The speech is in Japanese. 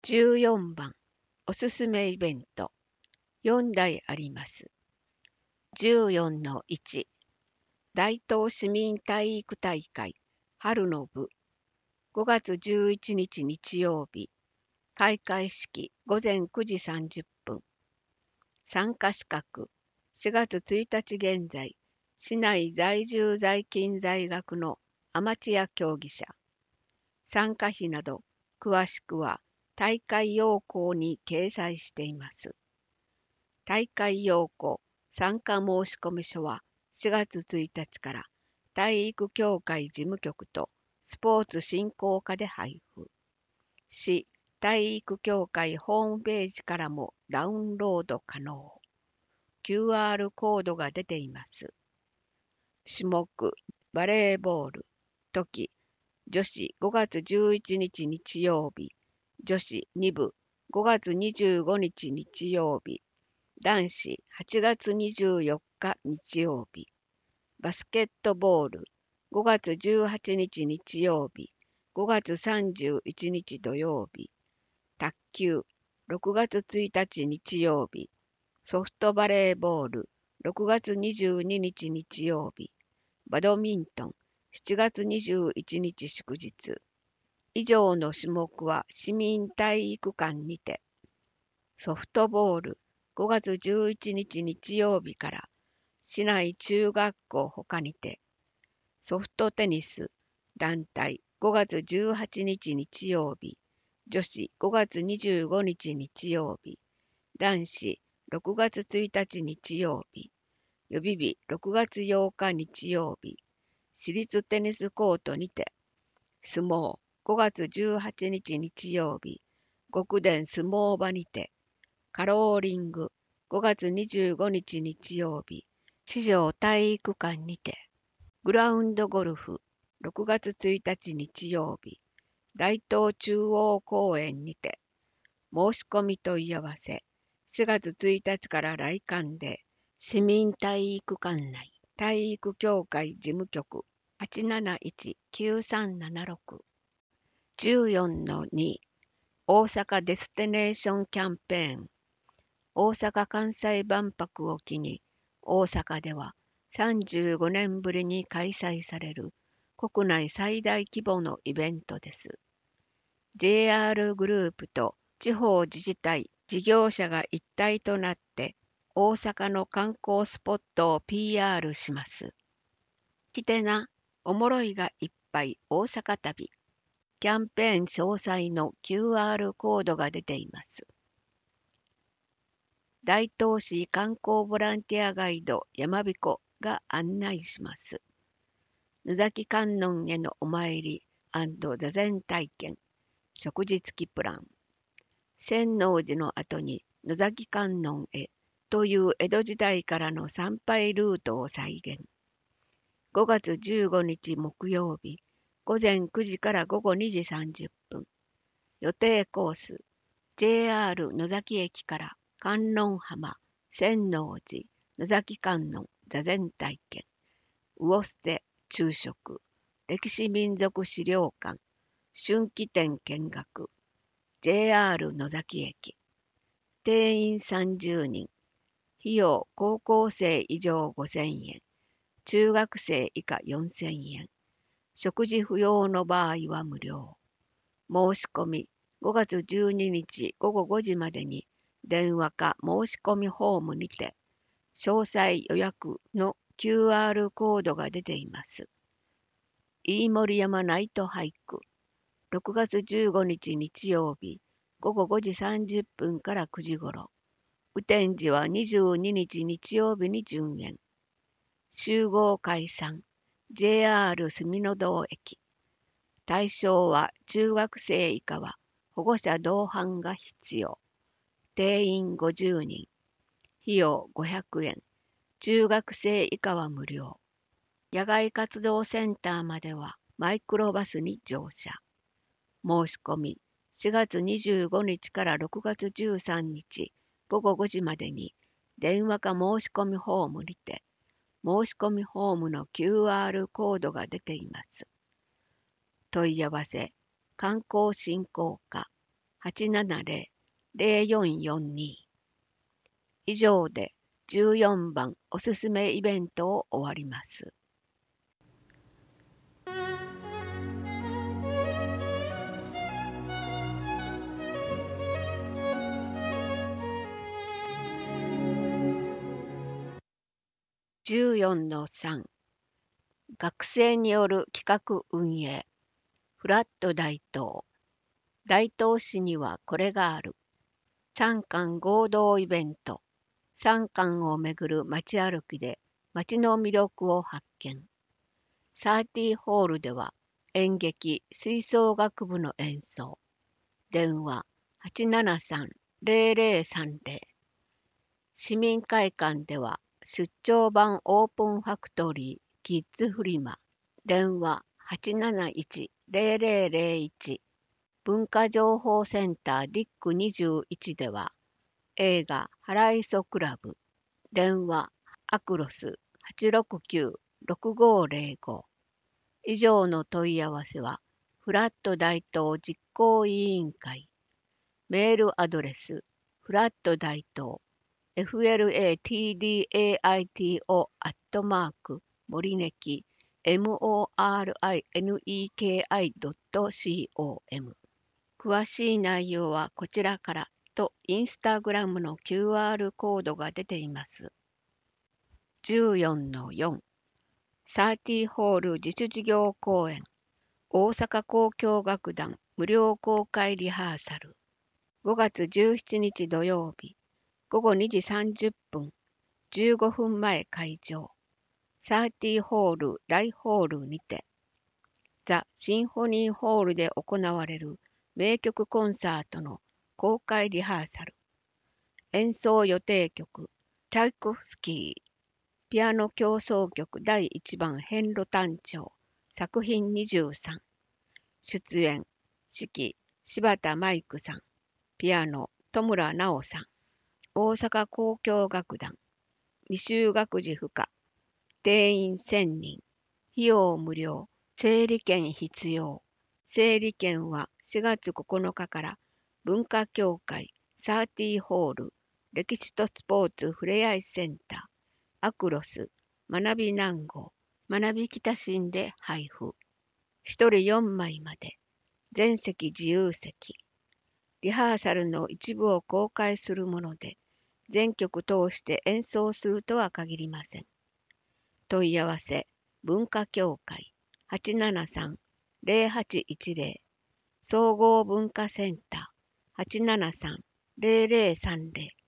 14番おすすめイベント4題あります。14-1大東市民体育大会春の部5月11日日曜日開会式午前9時30分参加資格4月1日現在市内在住在勤在学のアマチュア競技者参加費など詳しくは大会要項に掲載しています。大会要項参加申込書は4月1日から体育協会事務局とスポーツ振興課で配布。市体育協会ホームページからもダウンロード可能。QR コードが出ています。種目バレーボール時女子5月11日日曜日女子2部5月25日日曜日男子8月24日日曜日バスケットボール5月18日日曜日5月31日土曜日卓球6月1日日曜日ソフトバレーボール6月22日日曜日バドミントン7月21日祝日以上の種目は市民体育館にてソフトボール5月11日日曜日から市内中学校ほかにてソフトテニス団体5月18日日曜日女子5月25日日曜日男子6月1日日曜日予備日6月8日日曜日市立テニスコートにて相撲5月18日日曜日極殿相撲場にてカローリング5月25日日曜日市場体育館にてグラウンドゴルフ6月1日日曜日大東中央公園にて申し込み問い合わせ4月1日から来館で市民体育館内体育協会事務局 871-9376 14-2 大阪デスティネーションキャンペーン大阪・関西万博を機に大阪では35年ぶりに開催される国内最大規模のイベントです。JR グループと地方自治体、事業者が一体となって大阪の観光スポットを PR します。来てな、おもろいがいっぱい大阪旅。キャンペーン詳細の QR コードが出ています。大東市観光ボランティアガイド山彦が案内します。野崎観音へのお参り&座禅体験、食事付きプラン。千王寺の後に野崎観音へという江戸時代からの参拝ルートを再現。5月15日木曜日、午前9時から午後2時30分。予定コース、JR 野崎駅から観音浜、千王寺、野崎観音、座禅体験、魚捨て、昼食、歴史民族資料館、春季展見学、JR 野崎駅、定員30人、費用高校生以上5000円、中学生以下4000円、食事不要の場合は無料。申し込み5月12日午後5時までに電話か申し込みフォームにて詳細予約の QR コードが出ています。飯盛山ナイト俳句6月15日日曜日午後5時30分から9時ごろ雨天時は22日日曜日に順延集合解散 JR 住の堂駅対象は中学生以下は保護者同伴が必要。定員50人。費用500円。中学生以下は無料。野外活動センターまではマイクロバスに乗車。申し込み4月25日から6月13日午後5時までに電話か申し込みフォームにて申し込みフォームの QR コードが出ています。問い合わせ観光振興課 870-0442。以上で14番おすすめイベントを終わります。14-3 学生による企画運営フラット大東大東市にはこれがある三館合同イベント三館をめぐる街歩きで街の魅力を発見サーティホールでは演劇吹奏楽部の演奏電話873-0030市民会館では出張版オープンファクトリーキッズフリマ電話871-0001文化情報センターディック21では映画ハライソクラブ電話アクロス869-6505以上の問い合わせはフラット大東実行委員会メールアドレスフラット大東flatdaito森ネキ morineki.com 詳しい内容はこちらからとインスタグラムの QR コードが出ています。14-4サーティホール自主事業公演大阪交響楽団無料公開リハーサル5月17日土曜日午後2時30分15分前会場サーティホール大ホールにてザ・シンフォニーホールで行われる名曲コンサートの公開リハーサル演奏予定曲チャイコフスキーピアノ協奏曲第1番遍路短調作品23出演指揮柴田舞久さんピアノ戸村直さん大阪交響楽団未就学児不可定員1000人費用無料整理券必要整理券は4月9日から文化協会サーティホール歴史とスポーツふれあいセンターアクロス学び南郷学び北新で配布1人4枚まで全席自由席リハーサルの一部を公開するもので全曲通して演奏するとは限りません問い合わせ文化協会873-0810総合文化センター873-0030